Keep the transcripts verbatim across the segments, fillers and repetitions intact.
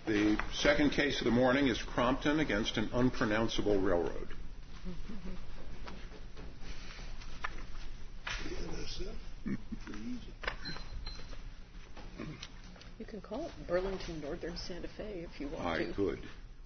The second case of the morning is Crompton against an unpronounceable railroad. You can call it Burlington Northern Santa Fe if you want I to. I could.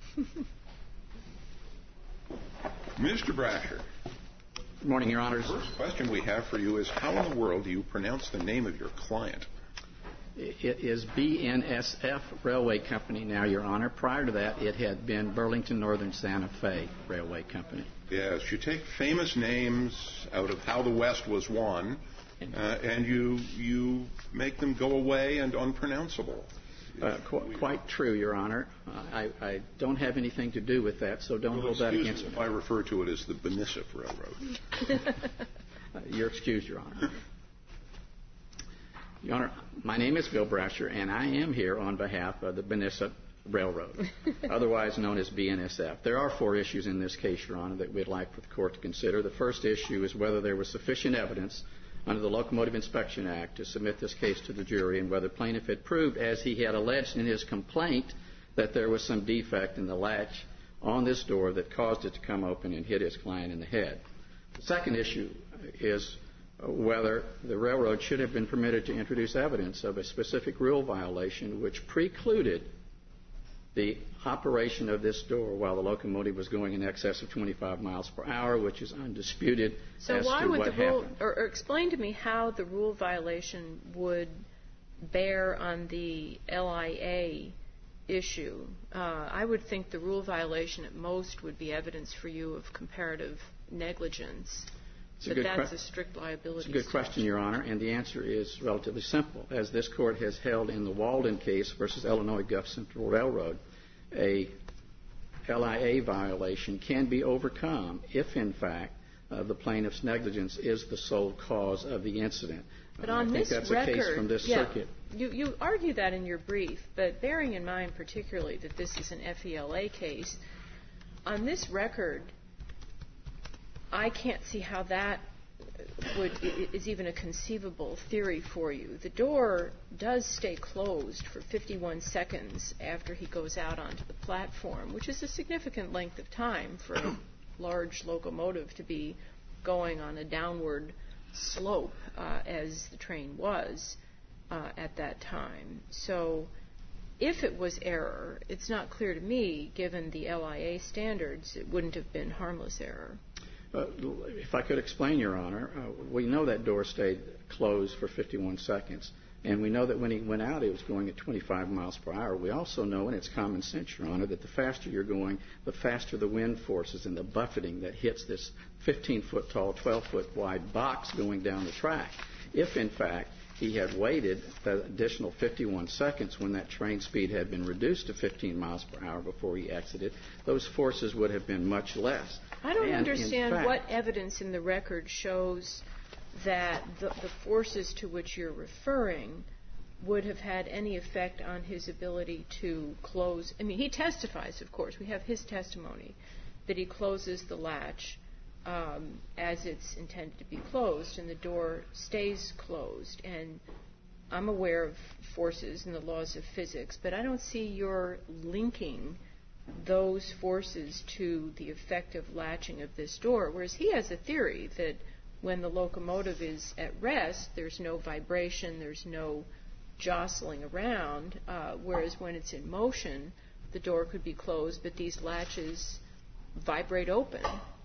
Mister Brasher. Good morning, Your Honors. The first question we have for you is, how in the world do you pronounce the name of your client? It is B N S F Railway Company now, Your Honor. Prior to that, it had been Burlington Northern Santa Fe Railway Company. Yes, you take famous names out of How the West Was Won, uh, and you you make them go away and unpronounceable. Uh, qu- quite true, Your Honor. Uh, I, I don't have anything to do with that, so don't well, hold that against me me. If I refer to it as the Benisif Railroad. uh, you're excused, Your Honor. Your Honor, my name is Bill Brasher, and I am here on behalf of the Benisif Railroad, otherwise known as B N S F. There are four issues in this case, Your Honor, that we'd like for the Court to consider. The first issue is whether there was sufficient evidence under the Locomotive Inspection Act to submit this case to the jury, and whether plaintiff had proved, as he had alleged in his complaint, that there was some defect in the latch on this door that caused it to come open and hit his client in the head. The second issue is whether the railroad should have been permitted to introduce evidence of a specific rule violation which precluded the operation of this door while the locomotive was going in excess of twenty-five miles per hour, which is undisputed so as why to would what the rule, happened. or, or explain to me how the rule violation would bear on the L I A issue. Uh, I would think the rule violation at most would be evidence for you of comparative negligence. It's but a good that's que- a strict liability. It's a good statute. question, Your Honor, and the answer is relatively simple. As this Court has held in the Walden case versus Illinois Gulf Central Railroad, a L I A violation can be overcome if, in fact, uh, the plaintiff's negligence is the sole cause of the incident. But uh, on I think this that's record, a case from this yeah, circuit. You, you argue that in your brief, but bearing in mind particularly that this is an F E L A case, on this record, I can't see how that would, is even a conceivable theory for you. The door does stay closed for fifty-one seconds after he goes out onto the platform, which is a significant length of time for a large locomotive to be going on a downward slope, uh, as the train was uh, at that time. So if it was error, it's not clear to me, given the L I A standards, it wouldn't have been harmless error. Uh, if I could explain, Your Honor, uh, we know that door stayed closed for fifty-one seconds, and we know that when he went out, he was going at twenty-five miles per hour. We also know, and it's common sense, Your Honor, that the faster you're going, the faster the wind forces and the buffeting that hits this fifteen-foot tall, twelve-foot wide box going down the track. If, in fact, he had waited the additional fifty-one seconds when that train speed had been reduced to fifteen miles per hour before he exited, those forces would have been much less. I don't and understand fact, what evidence in the record shows that the, the forces to which you're referring would have had any effect on his ability to close. I mean, he testifies, of course. We have his testimony that he closes the latch um, as it's intended to be closed, and the door stays closed. And I'm aware of forces and the laws of physics, but I don't see your linking those forces to the effective latching of this door, whereas he has a theory that when the locomotive is at rest, there's no vibration, there's no jostling around, uh, whereas when it's in motion, the door could be closed, but these latches vibrate open.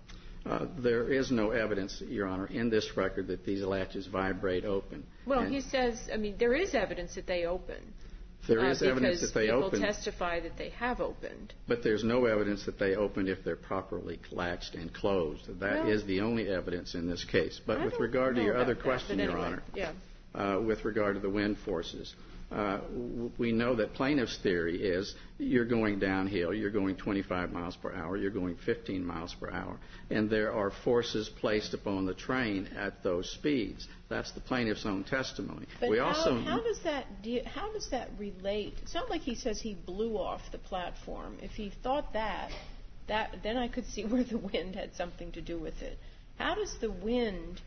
Uh, there is no evidence, Your Honor, in this record that these latches vibrate open. Well, and he says, I mean, there is evidence that they open. There is uh, evidence that they open. Because people testify that they have opened. But there's no evidence that they open if they're properly latched and closed. That well, is the only evidence in this case. But I with don't regard to know your other about question, that, Your anyway, Honor, yeah. uh, with regard to the wind forces, uh, w- we know that plaintiff's theory is you're going downhill, you're going twenty-five miles per hour, you're going fifteen miles per hour, and there are forces placed upon the train at those speeds. That's the plaintiff's own testimony. But we how, also how does that de- how does that relate? It's not like he says he blew off the platform. If he thought that, that then I could see where the wind had something to do with it. How does the wind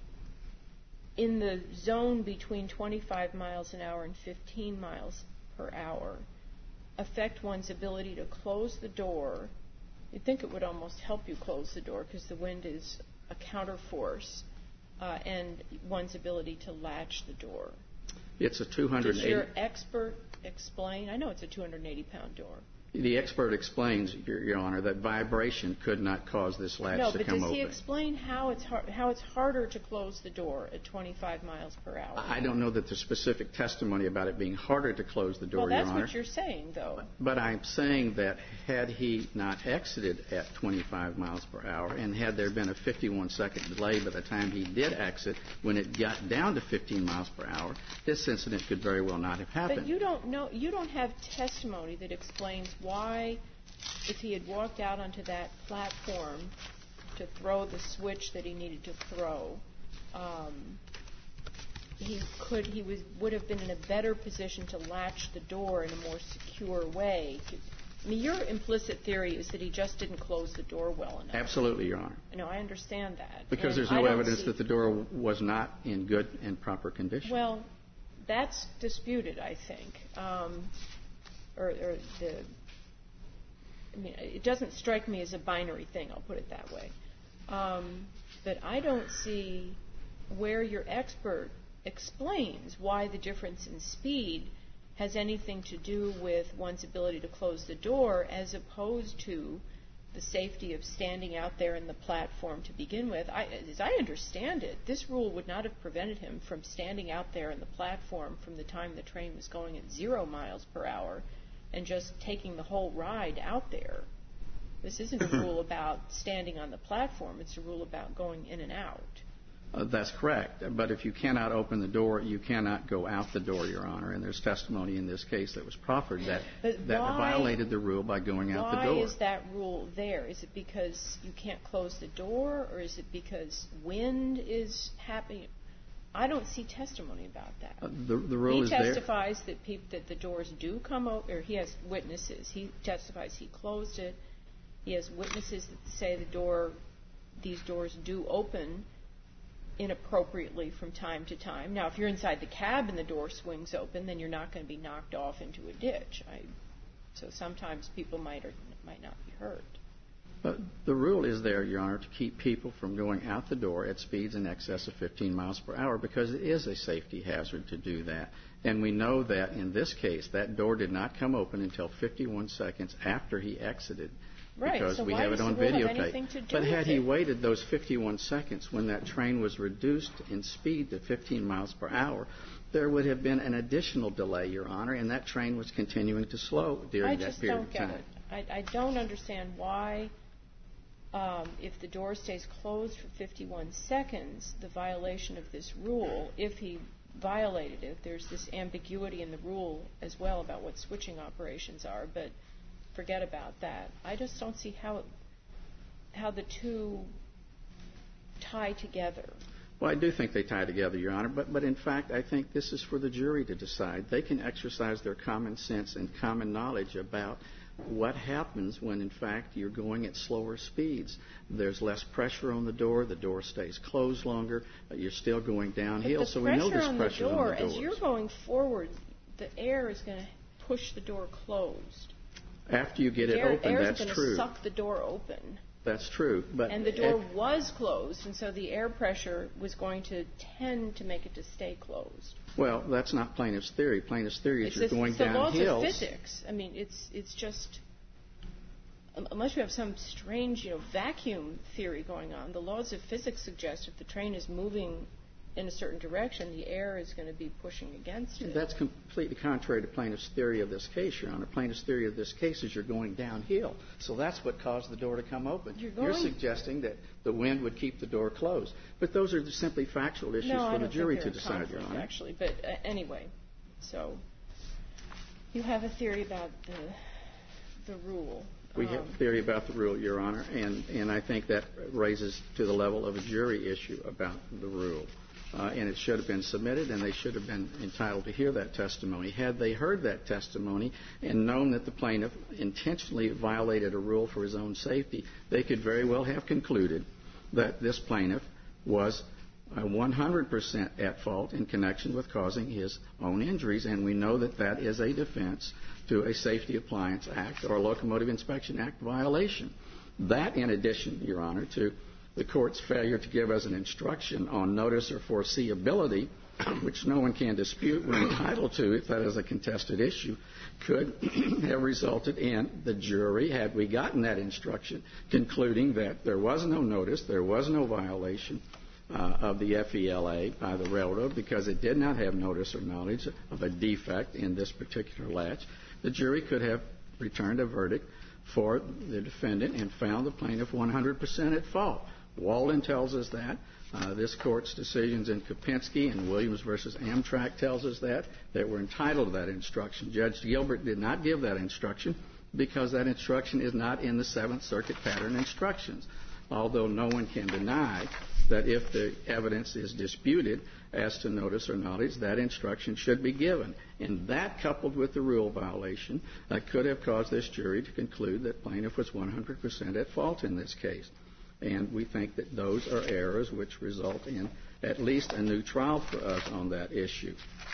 in the zone between twenty-five miles an hour and fifteen miles per hour affect one's ability to close the door. You'd think it would almost help you close the door because the wind is a counterforce, uh, and one's ability to latch the door. It's a two hundred eighty. Does your expert explain? I know it's a two hundred eighty pound door. The expert explains, Your, Your Honor, that vibration could not cause this latch no, to but come does open. he explain how it's har- how it's harder to close the door at twenty-five miles per hour? I don't know that there's specific testimony about it being harder to close the door, well, that's Your Honor. what you're saying, though. But I'm saying that had he not exited at twenty-five miles per hour, and had there been a fifty-one second delay by the time he did exit, when it got down to fifteen miles per hour, this incident could very well not have happened. But you don't know. You don't have testimony that explains why, if he had walked out onto that platform to throw the switch that he needed to throw, um, he could he was would have been in a better position to latch the door in a more secure way. I mean, your implicit theory is that he just didn't close the door well enough. Absolutely, Your Honor. No, I understand that. Because and there's no I don't evidence see, that the door was not in good and proper condition. Well, that's disputed, I think, um, or, or the. I mean, it doesn't strike me as a binary thing, I'll put it that way. Um, but I don't see where your expert explains why the difference in speed has anything to do with one's ability to close the door as opposed to the safety of standing out there in the platform to begin with. I, as I understand it, this rule would not have prevented him from standing out there in the platform from the time the train was going at zero miles per hour and just taking the whole ride out there. This isn't a rule about standing on the platform. It's a rule about going in and out. Uh, that's correct. But if you cannot open the door, you cannot go out the door, Your Honor. And there's testimony in this case that was proffered that But that why, violated the rule by going out the door. Why is that rule there? Is it because you can't close the door, or is it because wind is happening? I don't see testimony about that. Uh, the, the rule he is there. testifies that, peop- that the doors do come open, or he has witnesses. He testifies he closed it. He has witnesses that say the door, these doors do open inappropriately from time to time. Now, if you're inside the cab and the door swings open, then you're not going to be knocked off into a ditch. I, so sometimes people might or might not be hurt. But the rule is there, Your Honor, to keep people from going out the door at speeds in excess of fifteen miles per hour because it is a safety hazard to do that. And we know that in this case, that door did not come open until fifty-one seconds after he exited. Right, Because so we why have does it on the rule have videotape. anything to do But with had he it? waited those fifty-one seconds when that train was reduced in speed to fifteen miles per hour, there would have been an additional delay, Your Honor, and that train was continuing to slow during I that just period don't of get time. it. I, I don't understand why, um, if the door stays closed for fifty-one seconds, the violation of this rule, if he violated it, there's this ambiguity in the rule as well about what switching operations are, but forget about that. I just don't see how it, how the two tie together. Well, I do think they tie together, Your Honor, but, but in fact, I think this is for the jury to decide. They can exercise their common sense and common knowledge about what happens when, in fact, you're going at slower speeds. There's less pressure on the door. The door stays closed longer. You're still going downhill, But the so we know pressure there's on pressure the door, on the doors. as you're going forward, the air is going to push the door closed. After you get it air, open, air that's is going true. to suck the door open. That's true. But And the door if- was closed, and so the air pressure was going to tend to make it to stay closed. Well, that's not plaintiff's theory. Plaintiff's theory is It's, you're just, going it's the down laws hills. of physics. I mean, it's it's just unless you have some strange, you know, vacuum theory going on. The laws of physics suggest if the train is moving in a certain direction, the air is going to be pushing against it. That's completely contrary to plaintiff's theory of this case, Your Honor. Plaintiff's theory of this case is you're going downhill. So that's what caused the door to come open. You're, going... you're suggesting that the wind would keep the door closed. But those are just simply factual issues no, for I the don't jury think to they're in decide, conflict, Your Honor. Actually, but uh, anyway, so you have a theory about the the rule. We um, have a theory about the rule, Your Honor, and, and I think that raises to the level of a jury issue about the rule. Uh, and it should have been submitted, and they should have been entitled to hear that testimony. Had they heard that testimony and known that the plaintiff intentionally violated a rule for his own safety, they could very well have concluded that this plaintiff was uh, one hundred percent at fault in connection with causing his own injuries, and we know that that is a defense to a Safety Appliance Act or a Locomotive Inspection Act violation. That, in addition, Your Honor, to the court's failure to give us an instruction on notice or foreseeability, which no one can dispute we're entitled to if that is a contested issue, could have resulted in the jury, had we gotten that instruction, concluding that there was no notice, there was no violation uh, of the F E L A by the railroad because it did not have notice or knowledge of a defect in this particular latch. The jury could have returned a verdict for the defendant and found the plaintiff one hundred percent at fault. Walden tells us that. Uh, this court's decisions in Kopinski and Williams versus Amtrak tells us that. They were entitled to that instruction. Judge Gilbert did not give that instruction because that instruction is not in the Seventh Circuit pattern instructions, although no one can deny that if the evidence is disputed as to notice or knowledge, that instruction should be given. And that, coupled with the rule violation, uh, could have caused this jury to conclude that plaintiff was one hundred percent at fault in this case. And we think that those are errors which result in at least a new trial for us on that issue.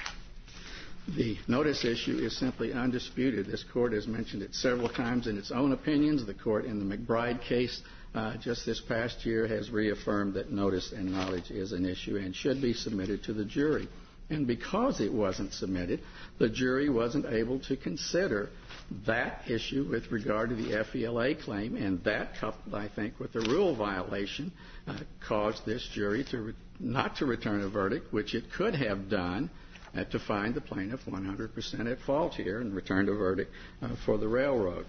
The notice issue is simply undisputed. This court has mentioned it several times in its own opinions. The court in the McBride case uh, just this past year has reaffirmed that notice and knowledge is an issue and should be submitted to the jury. And because it wasn't submitted, the jury wasn't able to consider that issue with regard to the F E L A claim, and that, coupled, I think, with the rule violation, uh, caused this jury to re- not to return a verdict, which it could have done, uh, to find the plaintiff one hundred percent at fault here and returned a verdict uh, for the railroad.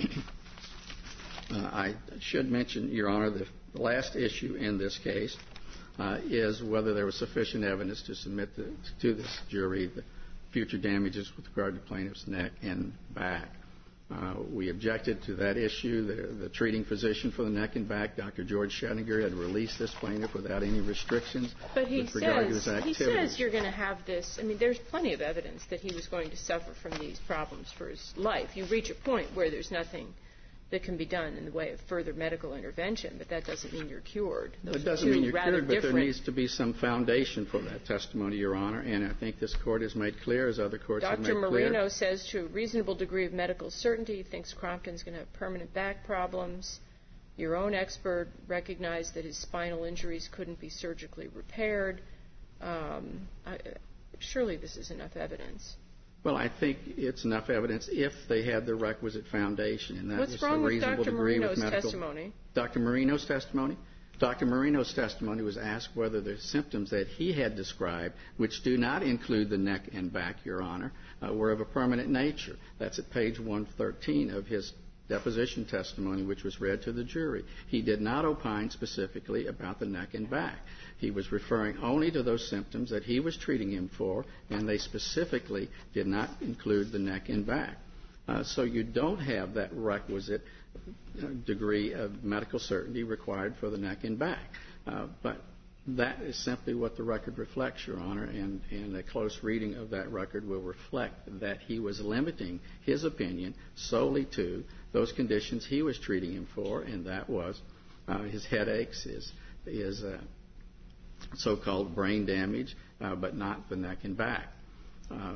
uh, I should mention, Your Honor, the last issue in this case Uh, is whether there was sufficient evidence to submit the, to this jury the future damages with regard to plaintiff's neck and back. Uh, we objected to that issue. The, the treating physician for the neck and back, Doctor George Schettinger, had released this plaintiff without any restrictions but he with regard says, to his activities. He says you're going to have this. I mean, there's plenty of evidence that he was going to suffer from these problems for his life. You reach a point where there's nothing that can be done in the way of further medical intervention, but that doesn't mean you're cured. Those it doesn't mean you're cured, but different. there needs to be some foundation for that testimony, Your Honor, and I think this Court has made clear, as other courts have made clear. Doctor Marino says to a reasonable degree of medical certainty he thinks Crompton's going to have permanent back problems. Your own expert recognized that his spinal injuries couldn't be surgically repaired. Um, I, surely this is enough evidence. Well, I think it's enough evidence if they had the requisite foundation, and that What's was wrong a with reasonable Doctor degree Marino's with medical. testimony? Doctor Marino's testimony? Doctor Marino's testimony was asked whether the symptoms that he had described, which do not include the neck and back, Your Honor, uh, were of a permanent nature. That's at page one thirteen of his deposition testimony, which was read to the jury. He did not opine specifically about the neck and back. He was referring only to those symptoms that he was treating him for, and they specifically did not include the neck and back. Uh, so you don't have that requisite uh, degree of medical certainty required for the neck and back. Uh, but that is simply what the record reflects, Your Honor, and, and a close reading of that record will reflect that he was limiting his opinion solely to those conditions he was treating him for, and that was uh, his headaches, his, his uh, so-called brain damage, uh, but not the neck and back. Uh,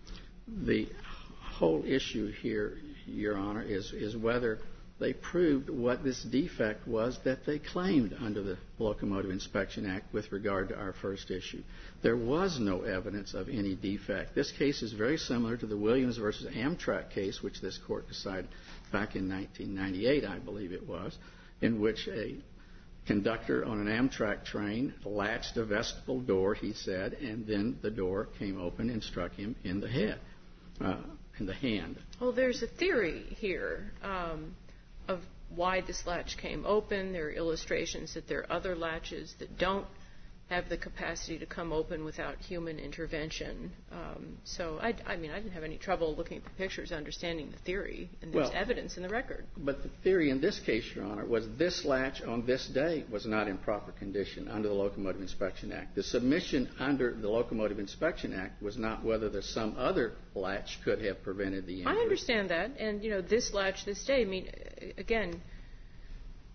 the whole issue here, Your Honor, is, is whether they proved what this defect was that they claimed under the Locomotive Inspection Act with regard to our first issue. There was no evidence of any defect. This case is very similar to the Williams versus Amtrak case, which this Court decided back in nineteen ninety-eight, I believe it was, in which a conductor on an Amtrak train latched a vestibule door, he said, and then the door came open and struck him in the head, uh, in the hand. Well, there's a theory here um, of why this latch came open. There are illustrations that there are other latches that don't have the capacity to come open without human intervention. Um, so, I, I mean, I didn't have any trouble looking at the pictures, understanding the theory, and there's well, evidence in the record. But the theory in this case, Your Honor, was this latch on this day was not in proper condition under the Locomotive Inspection Act. The submission under the Locomotive Inspection Act was not whether there's some other latch could have prevented the injury. I understand that, and, you know, this latch this day, I mean, again,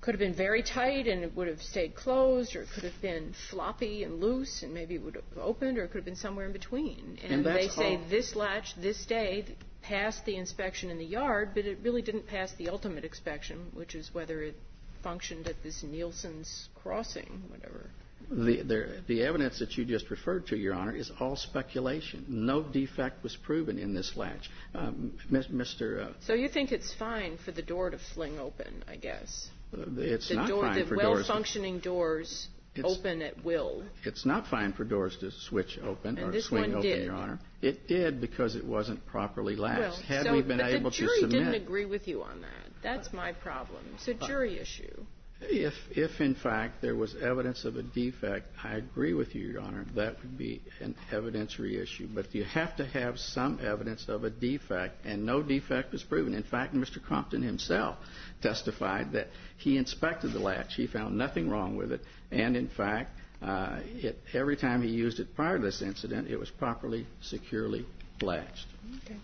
could have been very tight and it would have stayed closed, or it could have been floppy and loose and maybe it would have opened, or it could have been somewhere in between. And, And they say all. this latch this day passed the inspection in the yard, but it really didn't pass the ultimate inspection, which is whether it functioned at this Nielsen's crossing, whatever. The, the, the evidence that you just referred to, Your Honor, is all speculation. No defect was proven in this latch. Um, Mister Uh, so you think it's fine for the door to fling open, I guess? It's the not door, fine the for doors. well-functioning doors open at will. It's not fine for doors to switch open and or this swing one open, did. Your Honor. It did because it wasn't properly latched. Well, Had so, we been but able the to jury submit, didn't agree with you on that. That's my problem. It's a jury issue. If, if in fact there was evidence of a defect, I agree with you, Your Honor, that would be an evidentiary issue. But you have to have some evidence of a defect, and no defect was proven. In fact, Mister Crompton himself testified that he inspected the latch. He found nothing wrong with it, and in fact, uh, it, every time he used it prior to this incident, it was properly, securely latched. Okay.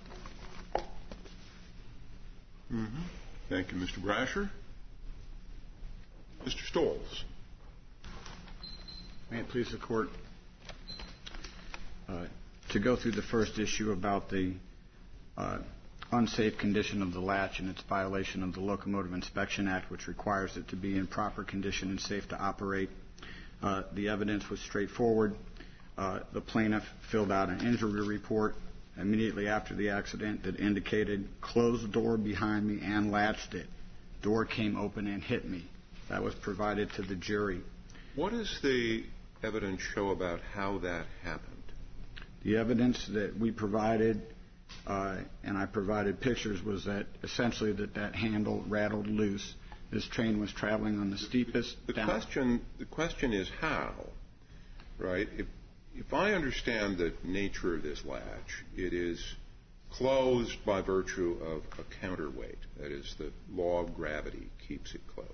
Mm-hmm. Thank you, Mister Brasher. Mister Stolz. May it please the Court, uh, to go through the first issue about the uh, unsafe condition of the latch and its violation of the Locomotive Inspection Act, which requires it to be in proper condition and safe to operate. Uh, the evidence was straightforward. Uh, the plaintiff filled out an injury report immediately after the accident that indicated closed the door behind me and latched it. Door came open and hit me. That was provided to the jury. What does the evidence show about how that happened? The evidence that we provided, uh, and I provided pictures, was that essentially that that handle rattled loose. This train was traveling on the steepest. The down- question, the question is how, right? If, if I understand the nature of this latch, it is closed by virtue of a counterweight. That is, the law of gravity keeps it closed.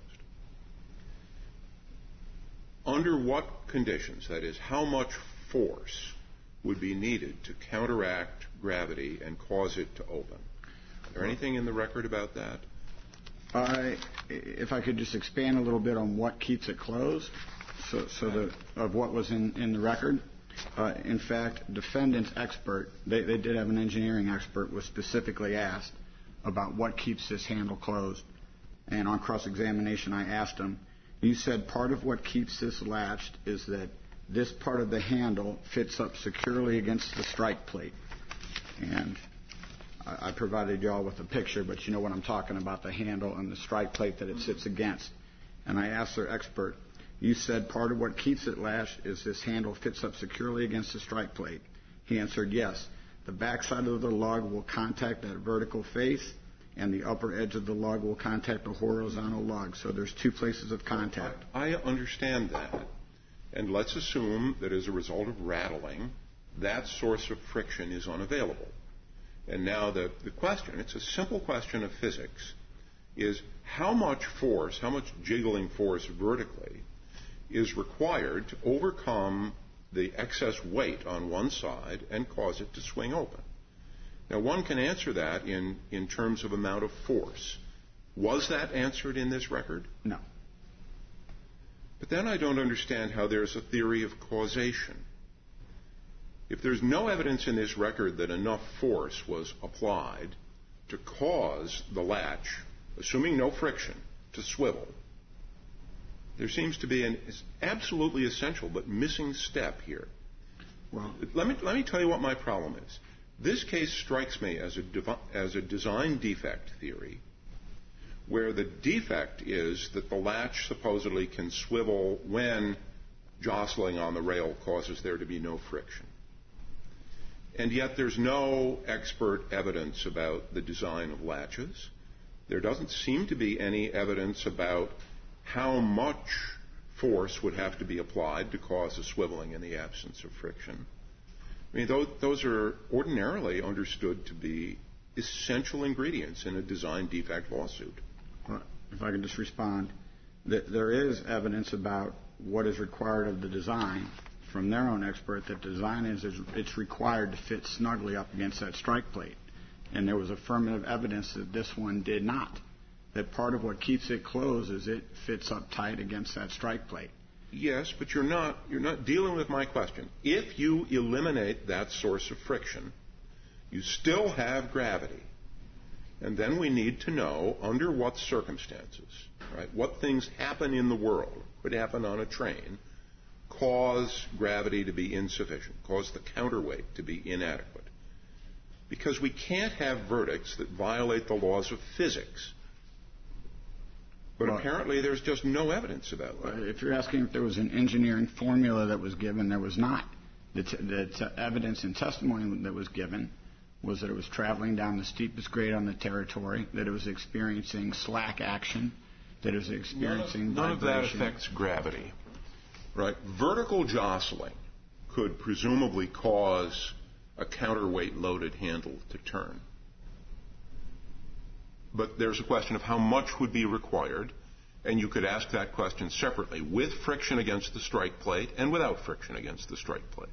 Under what conditions, that is, how much force would be needed to counteract gravity and cause it to open? Is there anything in the record about that? I, if I could just expand a little bit on what keeps it closed, so, so the, of what was in, in the record. Uh, in fact, defendant's expert, they, they did have an engineering expert, was specifically asked about what keeps this handle closed. And on cross-examination, I asked him, you said part of what keeps this latched is that this part of the handle fits up securely against the strike plate. And I, I provided you all with a picture, but you know what I'm talking about, the handle and the strike plate that it sits against. And I asked their expert, you said part of what keeps it latched is this handle fits up securely against the strike plate. He answered, yes. The backside of the lug will contact that vertical face, and the upper edge of the lug will contact the horizontal lug. So there's two places of contact. I understand that. And let's assume that as a result of rattling, that source of friction is unavailable. And now the, the question, it's a simple question of physics, is how much force, how much jiggling force vertically is required to overcome the excess weight on one side and cause it to swing open? Now, one can answer that in, in terms of amount of force. Was that answered in this record? No. But then I don't understand how there's a theory of causation. If there's no evidence in this record that enough force was applied to cause the latch, assuming no friction, to swivel, there seems to be an absolutely essential but missing step here. Well, let me, let me tell you what my problem is. This case strikes me as a, devi- as a design defect theory, where the defect is that the latch supposedly can swivel when jostling on the rail causes there to be no friction. And yet there's no expert evidence about the design of latches. There doesn't seem to be any evidence about how much force would have to be applied to cause a swiveling in the absence of friction. I mean, those, those are ordinarily understood to be essential ingredients in a design defect lawsuit. Well, if I can just respond, there is evidence about what is required of the design from their own expert, that design is it's required to fit snugly up against that strike plate. And there was affirmative evidence that this one did not. that part of what keeps it closed is it fits up tight against that strike plate. Yes, but you're not you're not dealing with my question. If you eliminate that source of friction, you still have gravity. And then we need to know under what circumstances, right, what things happen in the world, could happen on a train, cause gravity to be insufficient, cause the counterweight to be inadequate. Because we can't have verdicts that violate the laws of physics. But well, apparently there's just no evidence about that. If you're asking if there was an engineering formula that was given, there was not. The, t- the t- evidence and testimony that was given was that it was traveling down the steepest grade on the territory, that it was experiencing slack action, that it was experiencing none of, none of that vibration. affects gravity. Right? Vertical jostling could presumably cause a counterweight loaded handle to turn. But there's a question of how much would be required, and you could ask that question separately, with friction against the strike plate and without friction against the strike plate.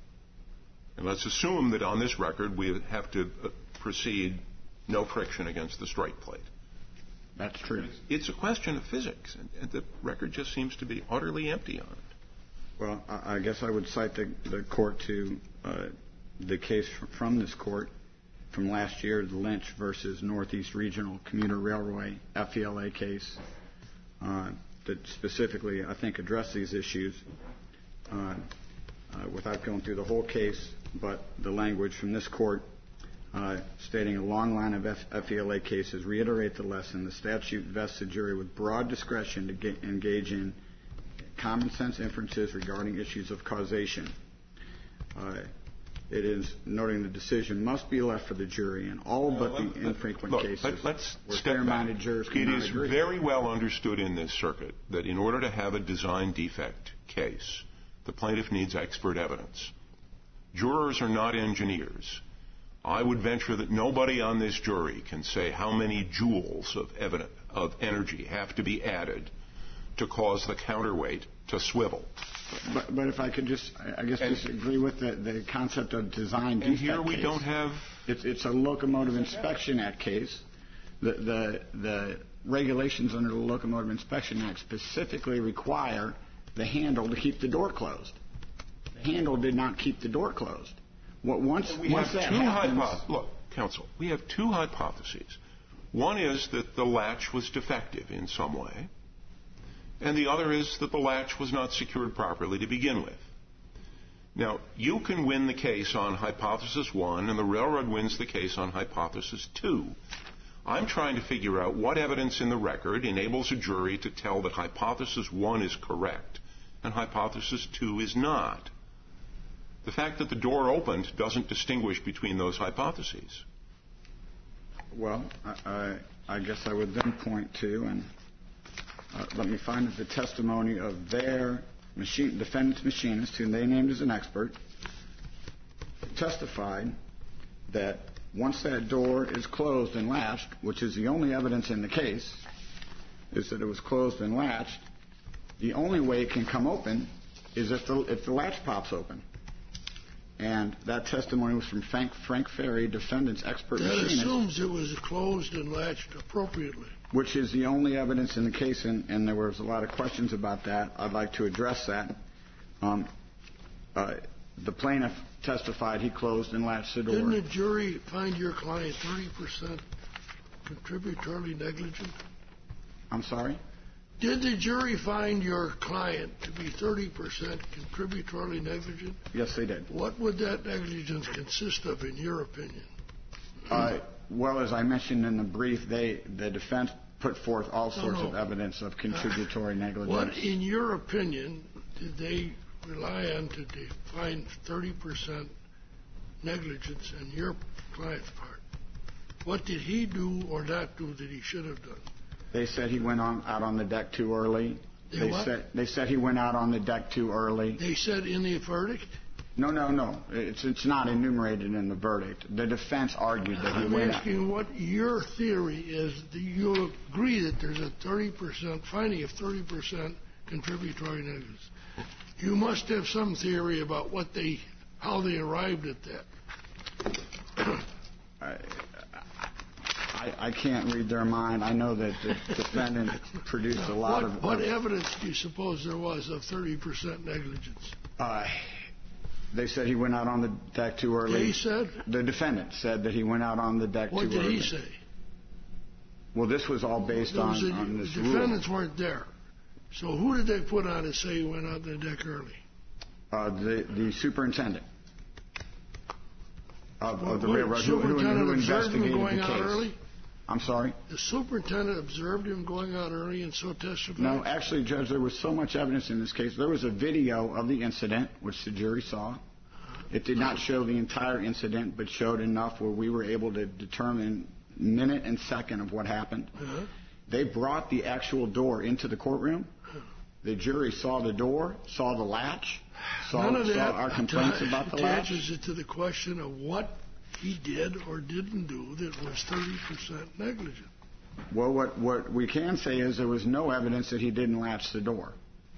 And let's assume that on this record we have to proceed no friction against the strike plate. That's true. It's a question of physics, and the record just seems to be utterly empty on it. Well, I guess I would cite the, the court to uh, the case from this court from last year, the Lynch versus Northeast Regional Commuter Railway F E L A case uh, that specifically, I think, addressed these issues uh, uh, without going through the whole case, but the language from this court uh, stating a long line of F- FELA cases reiterate the lesson. The statute vests the jury with broad discretion to get, engage in common sense inferences regarding issues of causation. Uh, It is noting the decision must be left for the jury in all but uh, the infrequent look, cases let's where step fair-minded back. jurors It cannot is agree. very well understood in this circuit that in order to have a design defect case, the plaintiff needs expert evidence. Jurors are not engineers. I would venture that nobody on this jury can say how many joules of, evidence, of energy have to be added to cause the counterweight to swivel. But, but if I could just, I guess, and, disagree with the, the concept of design defect and here we case. don't have... It's, it's a Locomotive Inspection Act case. The, the, the regulations under the Locomotive Inspection Act specifically require the handle to keep the door closed. The handle did not keep the door closed. What, once we once have that two happens... Hypo- look, counsel, we have two hypotheses. One is that the latch was defective in some way, and the other is that the latch was not secured properly to begin with. Now, you can win the case on hypothesis one, and the railroad wins the case on hypothesis two. I'm trying to figure out what evidence in the record enables a jury to tell that hypothesis one is correct and hypothesis two is not. The fact that the door opened doesn't distinguish between those hypotheses. Well, I, I, I guess I would then point to, and uh, let me find the testimony of their machine, defendant's machinist, whom they named as an expert, testified that once that door is closed and latched, which is the only evidence in the case, is that it was closed and latched, the only way it can come open is if the, if the latch pops open. And that testimony was from Frank, Frank Ferry, defendant's expert that machinist. That assumes it was closed and latched appropriately. Which is the only evidence in the case, and, and there was a lot of questions about that. I'd like to address that. Um, uh, the plaintiff testified he closed and latched the door. Didn't the jury find your client thirty percent contributory negligent? I'm sorry? Did the jury find your client to be thirty percent contributory negligent? Yes, they did. What would that negligence consist of, in your opinion? Uh, well, as I mentioned in the brief, they the defense put forth all sorts no, no. of evidence of contributory uh, negligence. What, in your opinion, did they rely on to define thirty percent negligence on your client's part? What did he do or not do that he should have done? They said he went on, out on the deck too early. They, they what? said they said he went out on the deck too early. They said in the verdict? No, no, no. It's it's not enumerated in the verdict. The defense argued that he I'm went out. I'm asking what your theory is. Do you agree that there's a thirty percent finding of thirty percent contributory negligence? You must have some theory about what they, how they arrived at that. I, I I, I can't read their mind. I know that the defendant produced a lot what, of... What evidence do you suppose there was of thirty percent negligence? Uh, they said he went out on the deck too early. They said? The defendant said that he went out on the deck what too early. What did he say? Well, this was all based there on, was a, on this the rule. defendants weren't there. So who did they put on to say he went out on the deck early? Uh, the, the superintendent of, of the what, railroad who, who, who investigated going the out case. Early? I'm sorry? The superintendent observed him going out early and so testified? No, actually, Judge, there was so much evidence in this case. There was a video of the incident, which the jury saw. It did not show the entire incident, but showed enough where we were able to determine minute and second of what happened. Uh-huh. They brought the actual door into the courtroom. The jury saw the door, saw the latch, saw, None of saw that our complaints atta- about the latch. attaches it to the question of what he did or didn't do that was thirty percent negligent. Well, what, what we can say is there was no evidence that he didn't latch the door.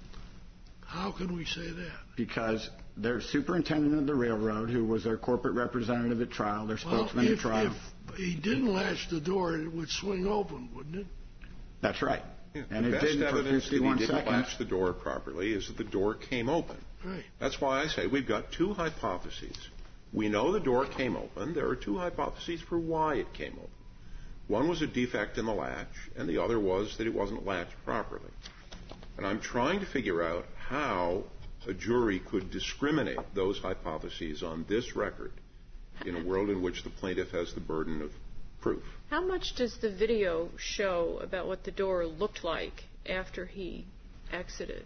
How can we say that? Because their superintendent of the railroad, who was their corporate representative at trial, their spokesman well, if, at trial. If he didn't latch the door, it would swing open, wouldn't it? That's right. Yeah, and the it best didn't for evidence that he fifty-one didn't seconds. latch the door properly is that the door came open. Right. That's why I say we've got two hypotheses. We know the door came open. There are two hypotheses for why it came open. One was a defect in the latch, and the other was that it wasn't latched properly. And I'm trying to figure out how a jury could discriminate those hypotheses on this record in a world in which the plaintiff has the burden of proof. How much does the video show about what the door looked like after he exited?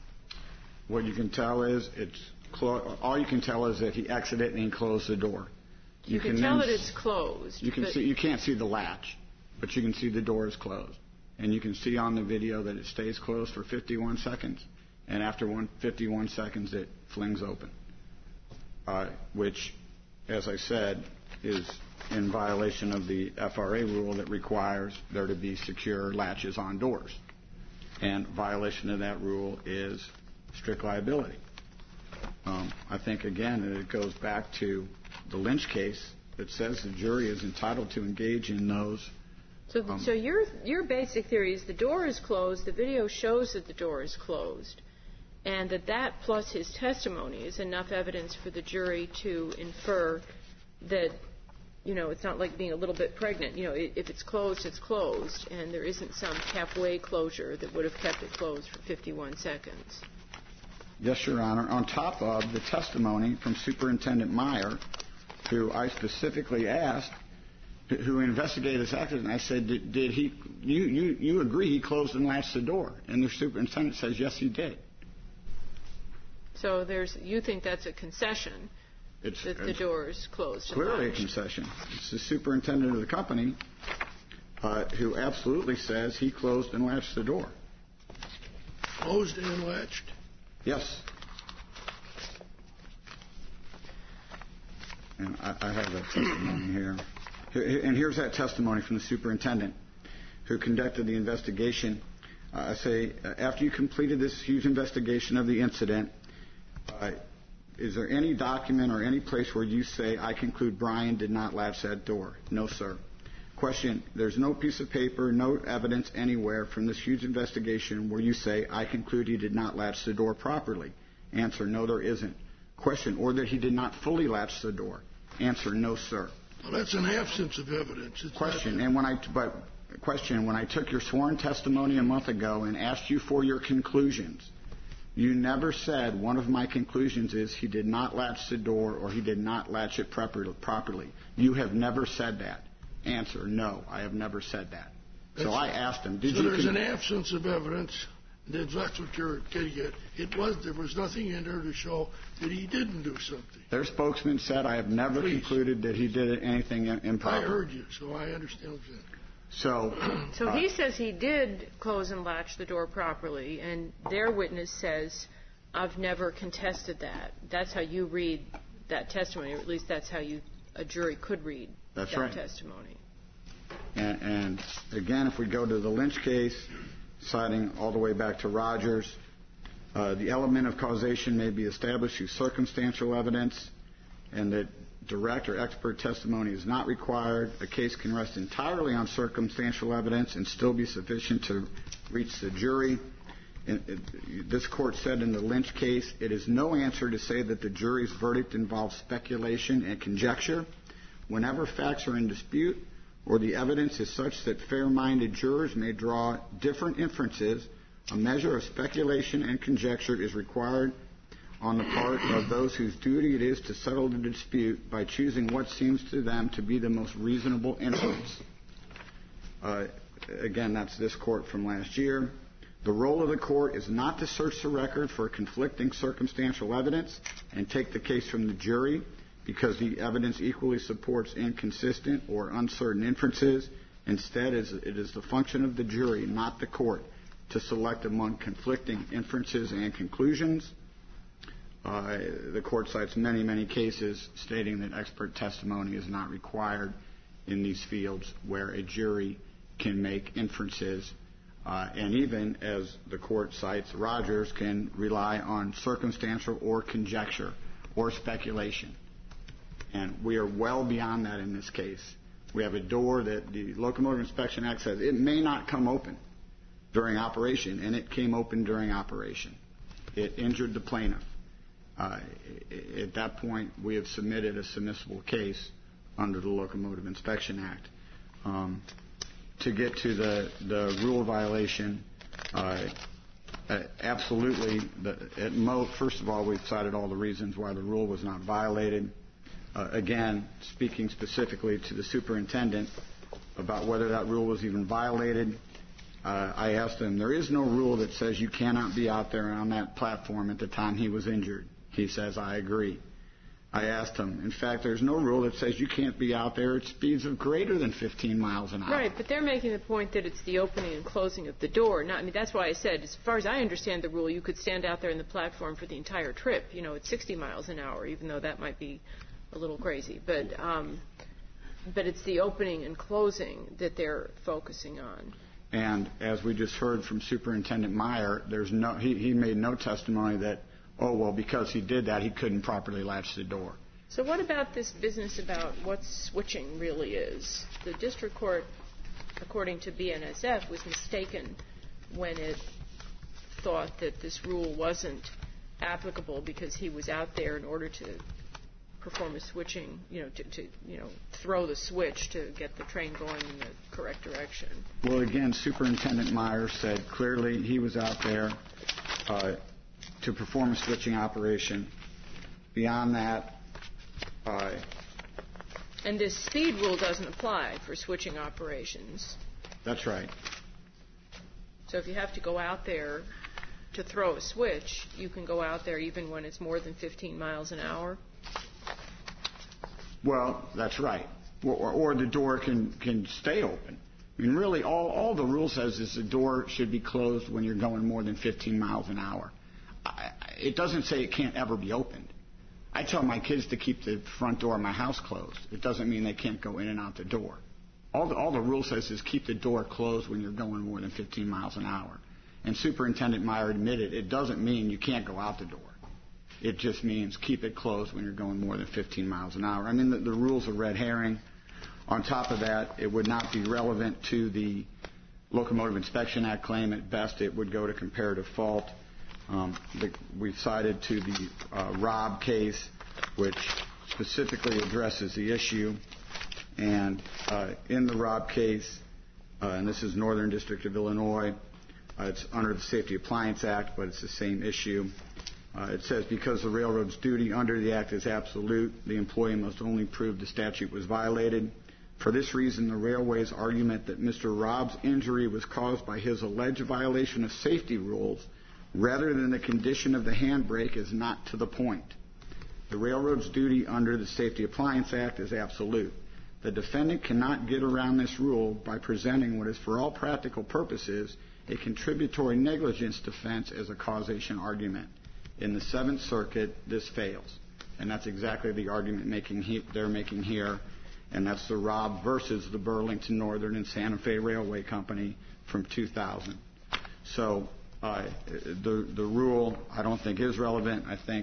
What you can tell is it's clo- all you can tell is that he exited and he closed the door. You, you can, can tell that it's closed. You can see you can't see the latch, but you can see the door is closed, and you can see on the video that it stays closed for fifty-one seconds, and after one, fifty-one seconds it flings open, uh, which, as I said, is in violation of the F R A rule that requires there to be secure latches on doors. And violation of that rule is strict liability. Um, I think, again, that it goes back to the Lynch case that says the jury is entitled to engage in those. So, um, so your your basic theory is the door is closed, the video shows that the door is closed, and that that plus his testimony is enough evidence for the jury to infer that, you know, it's not like being a little bit pregnant. You know, if it's closed, it's closed, and there isn't some halfway closure that would have kept it closed for fifty-one seconds. Yes, Your Honor. On top of the testimony from Superintendent Meyer, who I specifically asked, who investigated this accident, I said, did, did he, you, you, you agree he closed and latched the door? And the superintendent says, yes, he did. So there's, you think that's a concession, It's, that the it's door is closed and clearly a latched. concession. It's the superintendent of the company uh, who absolutely says he closed and latched the door. Closed and latched? Yes. And I, I have that testimony here. And here's that testimony from the superintendent who conducted the investigation. Uh, I say, uh, after you completed this huge investigation of the incident, uh, is there any document or any place where you say, I conclude Brian did not latch that door? No, sir. Question, there's no piece of paper, no evidence anywhere from this huge investigation where you say, I conclude he did not latch the door properly. Answer, no, there isn't. Question, or that he did not fully latch the door. Answer, no, sir. Well, that's an absence of evidence. It's Question, not, and when I, but, question, when I took your sworn testimony a month ago and asked you for your conclusions, you never said one of my conclusions is he did not latch the door or he did not latch it properly. You have never said that. Answer, no, I have never said that. So I asked him, did so you... there's con- an absence of evidence. That's what you're getting at. It was, there was nothing in there to show that he didn't do something. Their spokesman said, I have never Please. concluded that he did anything improper. I heard you, so I understand what you're saying. So, So uh, he says he did close and latch the door properly, and their witness says, I've never contested that. That's how you read that testimony, or at least that's how you a jury could read That's that right. testimony. And, and again, if we go to the Lynch case, citing all the way back to Rogers, uh, the element of causation may be established through circumstantial evidence, and that direct or expert testimony is not required. A case can rest entirely on circumstantial evidence and still be sufficient to reach the jury. This court said in the Lynch case, it is no answer to say that the jury's verdict involves speculation and conjecture. Whenever facts are in dispute or the evidence is such that fair-minded jurors may draw different inferences, a measure of speculation and conjecture is required on the part of those whose duty it is to settle the dispute by choosing what seems to them to be the most reasonable inference. Uh, again, that's this court from last year. The role of the court is not to search the record for conflicting circumstantial evidence and take the case from the jury because the evidence equally supports inconsistent or uncertain inferences. Instead, it is the function of the jury, not the court, to select among conflicting inferences and conclusions. Uh, the court cites many, many cases stating that expert testimony is not required in these fields where a jury can make inferences, uh, and even, as the court cites, Rogers can rely on circumstantial or conjecture or speculation. And we are well beyond that in this case. We have a door that the Locomotive Inspection Act says it may not come open during operation, and it came open during operation. It injured the plaintiff. Uh, at that point, we have submitted a submissible case under the Locomotive Inspection Act. Um, to get to the, the rule violation, uh, uh, absolutely, the, at mo- first of all, we've cited all the reasons why the rule was not violated. Uh, again, speaking specifically to the superintendent about whether that rule was even violated, uh, I asked him, there is no rule that says you cannot be out there on that platform at the time he was injured. He says, I agree. I asked him, in fact, there's no rule that says you can't be out there at speeds of greater than fifteen miles an hour. Right, but they're making the point that it's the opening and closing of the door. Not, I mean, that's why I said, as far as I understand the rule, you could stand out there in the platform for the entire trip, you know, at sixty miles an hour, even though that might be a little crazy. But, um, but it's the opening and closing that they're focusing on. And as we just heard from Superintendent Meyer, there's no, he, he made no testimony that, oh, well, because he did that, he couldn't properly latch the door. So what about this business about what switching really is? The district court, according to B N S F, was mistaken when it thought that this rule wasn't applicable because he was out there in order to perform a switching, you know, to, to you know, throw the switch to get the train going in the correct direction. Well, again, Superintendent Meyer said clearly he was out there uh, to perform a switching operation. Beyond that, uh, and this speed rule doesn't apply for switching operations. That's right. So if you have to go out there to throw a switch, you can go out there even when it's more than fifteen miles an hour? Well, that's right. Or, or, or the door can, can stay open. I mean, really, all, all the rule says is the door should be closed when you're going more than fifteen miles an hour. I, it doesn't say it can't ever be opened. I tell my kids to keep the front door of my house closed. It doesn't mean they can't go in and out the door. All the, all the rule says is keep the door closed when you're going more than fifteen miles an hour. And Superintendent Meyer admitted it doesn't mean you can't go out the door. It just means keep it closed when you're going more than fifteen miles an hour. I mean, the, the rule's a red herring. On top of that, it would not be relevant to the Locomotive Inspection Act claim. At best, it would go to comparative fault. Um, the, we've cited to the uh, Robb case, which specifically addresses the issue. And uh, in the Robb case, uh, and this is Northern District of Illinois, uh, it's under the Safety Appliance Act, but it's the same issue. Uh, it says because the railroad's duty under the Act is absolute, the employee must only prove the statute was violated. For this reason, the railway's argument that Mister Robb's injury was caused by his alleged violation of safety rules rather than the condition of the handbrake is not to the point. The railroad's duty under the Safety Appliance Act is absolute. The defendant cannot get around this rule by presenting what is, for all practical purposes, a contributory negligence defense as a causation argument. In the Seventh Circuit, this fails. And that's exactly the argument making he, they're making here. And that's the Robb versus the Burlington Northern and Santa Fe Railway Company from two thousand. So uh, the, the rule, I don't think, is relevant. I think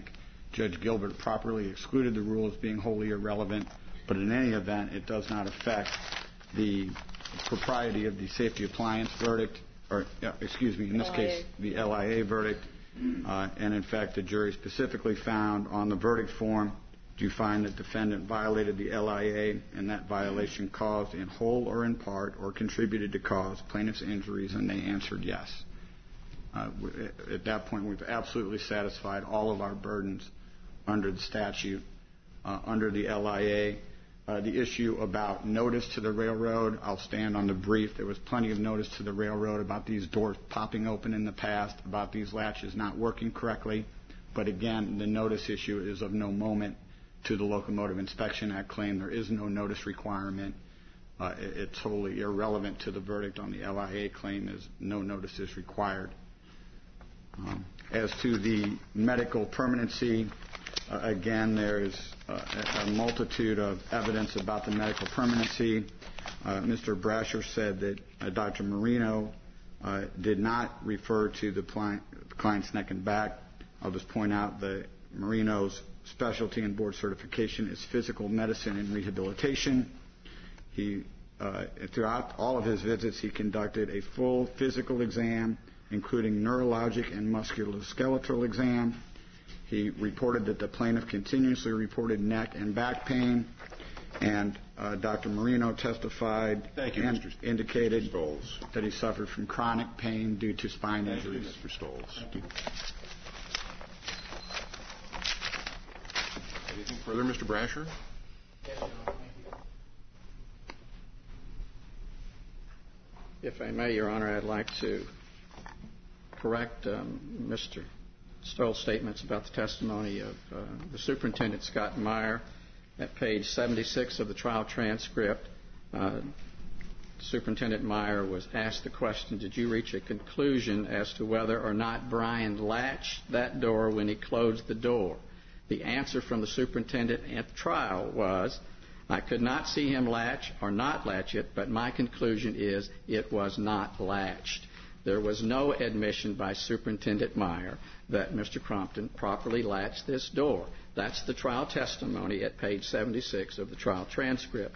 Judge Gilbert properly excluded the rule as being wholly irrelevant, but in any event, it does not affect the propriety of the safety appliance verdict, or uh, excuse me, in this L I A. case, the L I A verdict. Uh, and in fact, the jury specifically found on the verdict form, do you find that defendant violated the L I A and that violation caused in whole or in part or contributed to cause plaintiff's injuries? And they answered yes. Uh, at that point, we've absolutely satisfied all of our burdens under the statute, uh, under the L I A. Uh, the issue about notice to the railroad, I'll stand on the brief. There was plenty of notice to the railroad about these doors popping open in the past, about these latches not working correctly. But again, the notice issue is of no moment to the Locomotive Inspection Act claim. There is no notice requirement. Uh, it, it's wholly irrelevant to the verdict on the L I A claim, as no notice is required. Um, as to the medical permanency, uh, again, there is uh, a multitude of evidence about the medical permanency. Uh, Mister Brasher said that uh, Doctor Marino uh, did not refer to the client, client's neck and back. I'll just point out that Marino's specialty and board certification is physical medicine and rehabilitation. He, uh, throughout all of his visits, he conducted a full physical exam, including neurologic and musculoskeletal exam. He reported that the plaintiff continuously reported neck and back pain, and uh, Doctor Marino testified Thank you, and Mister indicated Stolz. that he suffered from chronic pain due to spine Thank you, injuries. Mister Stolz. Thank you. Anything further, Mister Brasher? If I may, Your Honor, I'd like to correct um, Mister Stoll's statements about the testimony of uh, the Superintendent Scott Meyer. At page seventy-six of the trial transcript, uh, Superintendent Meyer was asked the question, did you reach a conclusion as to whether or not Brian latched that door when he closed the door? The answer from the superintendent at the trial was, I could not see him latch or not latch it, but my conclusion is it was not latched. There was no admission by Superintendent Meyer that Mister Crompton properly latched this door. That's the trial testimony at page seventy-six of the trial transcript.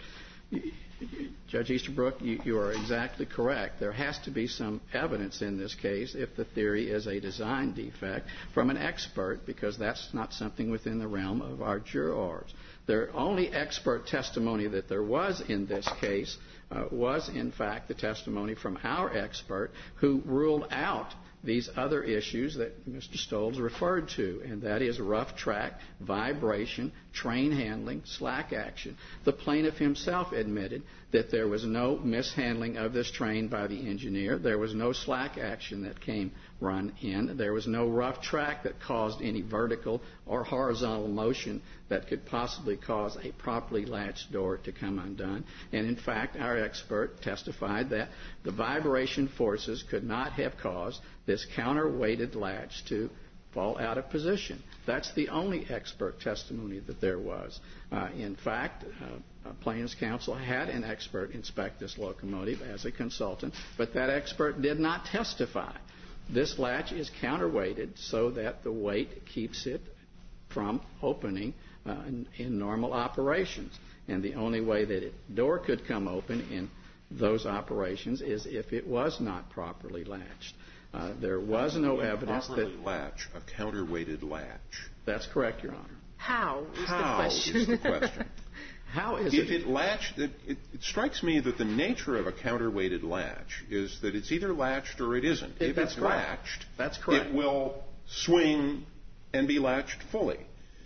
Judge Easterbrook, you, you are exactly correct. There has to be some evidence in this case if the theory is a design defect from an expert, because that's not something within the realm of our jurors. The only expert testimony that there was in this case uh, was, in fact, the testimony from our expert who ruled out these other issues that Mister Stolz referred to, and that is rough track, vibration, train handling, slack action. The plaintiff himself admitted that there was no mishandling of this train by the engineer. There was no slack action that came run in. There was no rough track that caused any vertical or horizontal motion that could possibly cause a properly latched door to come undone. And in fact, our expert testified that the vibration forces could not have caused this counterweighted latch to fall out of position. That's the only expert testimony that there was. Uh, in fact, uh, plaintiff's counsel had an expert inspect this locomotive as a consultant, but that expert did not testify. This latch is counterweighted so that the weight keeps it from opening uh, in, in normal operations. And the only way that a door could come open in those operations is if it was not properly latched. Uh, there was no evidence that... latch, a counterweighted latch. That's correct, Your Honor. How is How the question? is the question. How is if it... it latched, it, it, it strikes me that the nature of a counterweighted latch is that it's either latched or it isn't. It, if that's it's correct. latched, That's correct. it will swing and be latched fully.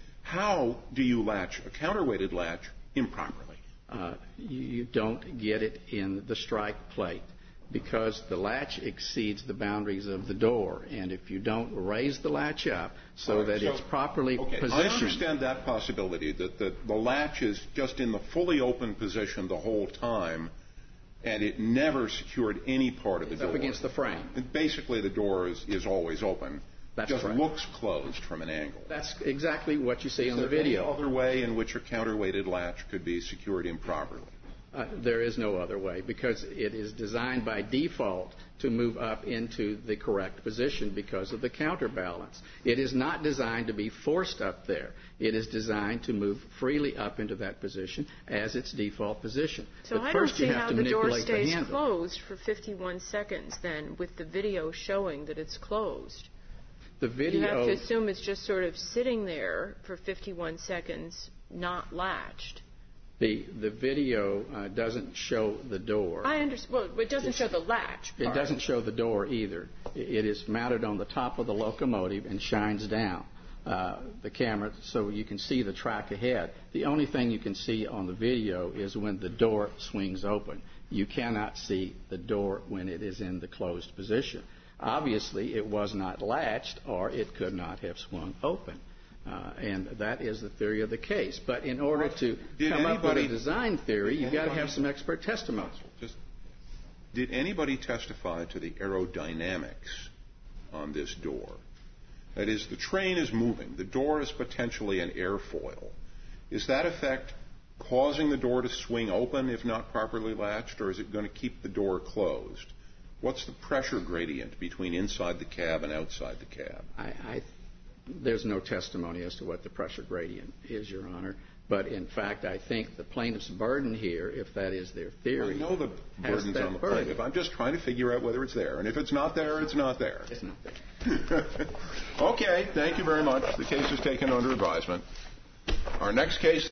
How do you latch a counterweighted latch improperly? Uh, you, you don't get it in the strike plate, because the latch exceeds the boundaries of the door. And if you don't raise the latch up so right, that so, it's properly okay, positioned... I understand that possibility, that the, the latch is just in the fully open position the whole time, and it never secured any part of the it's door. Up against the frame. And basically, the door is, is always open. That's just correct. looks closed from an angle. That's exactly what you see is on the there video. Any other way in which a counterweighted latch could be secured improperly? Uh, there is no other way because it is designed by default to move up into the correct position because of the counterbalance. It is not designed to be forced up there. It is designed to move freely up into that position as its default position. So but I first don't see you have how to the door manipulate stays the handle. closed for fifty-one seconds then with the video showing that it's closed. The video, you have to assume it's just sort of sitting there for fifty-one seconds, not latched. The the video uh, doesn't show the door. I understand. Well, it doesn't show the latch part. It doesn't show the door either. It is mounted on the top of the locomotive and shines down uh, the camera so you can see the track ahead. The only thing you can see on the video is when the door swings open. You cannot see the door when it is in the closed position. Obviously, it was not latched or it could not have swung open. Uh, and that is the theory of the case. But in order to did come anybody, up with a design theory, you've got to have some expert testimony. Just, did anybody testify to the aerodynamics on this door? That is, the train is moving. The door is potentially an airfoil. Is that effect causing the door to swing open if not properly latched, or is it going to keep the door closed? What's the pressure gradient between inside the cab and outside the cab? I, I There's no testimony as to what the pressure gradient is, Your Honor. But, in fact, I think the plaintiff's burden here, if that is their theory, I know the burden's on the burden. plaintiff. I'm just trying to figure out whether it's there. And if it's not there, it's not there. It's not there. Okay. Thank you very much. The case is taken under advisement. Our next case